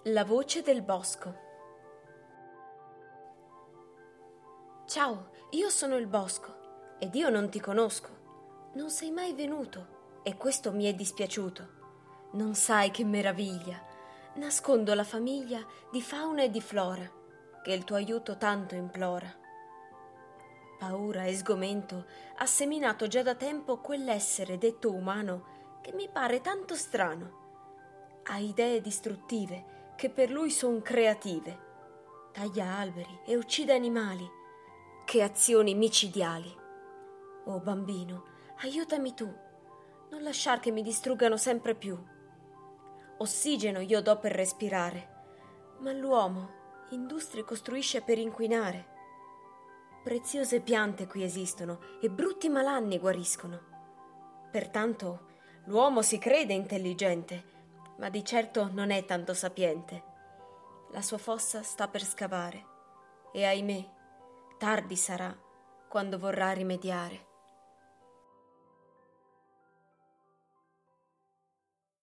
La voce del bosco. Ciao, io sono il bosco ed io non ti conosco. Non sei mai venuto e questo mi è dispiaciuto. Non sai che meraviglia. Nascondo la famiglia di fauna e di flora, che il tuo aiuto tanto implora. Paura e sgomento ha seminato già da tempo quell'essere detto umano che mi pare tanto strano. Ha idee distruttive che per lui son creative. Taglia alberi e uccide animali. Che azioni micidiali! Oh bambino, aiutami tu, non lasciar che mi distruggano sempre più. Ossigeno io do per respirare, ma l'uomo industrie costruisce per inquinare. Preziose piante qui esistono e brutti malanni guariscono. Pertanto l'uomo si crede intelligente, ma di certo non è tanto sapiente. La sua fossa sta per scavare e ahimè, tardi sarà quando vorrà rimediare.